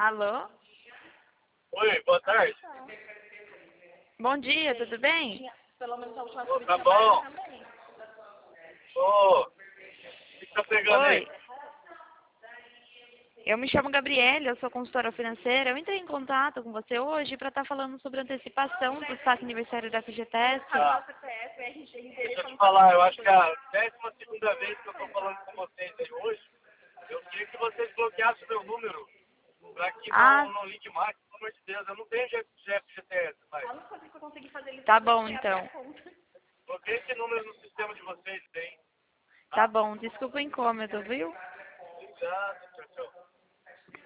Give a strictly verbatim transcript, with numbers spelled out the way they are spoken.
Alô? Oi, boa tarde. Bom dia, tudo bem? Pelo menos a última Ô, vez tá que bom? também. Ô, o que tá pegando Oi. aí? Eu me chamo Gabriela, eu sou consultora financeira. Eu entrei em contato com você hoje para estar falando sobre a antecipação do saque aniversário da F G T S. Ah, C P F, R G, deixa endereço, eu te falar, eu acho que é a décima segunda vez que eu tô falando com vocês aí hoje. Eu queria que vocês bloqueassem o meu número pra que Ah, não, não ligue mais, pelo amor de Deus. Eu não tenho G F G T S, pai. a única coisa que eu consegui fazer ele tá bom então. Bloqueie esse número no sistema de vocês, tem. Tá bom, desculpa o incômodo, viu? Obrigado, tchau, tchau.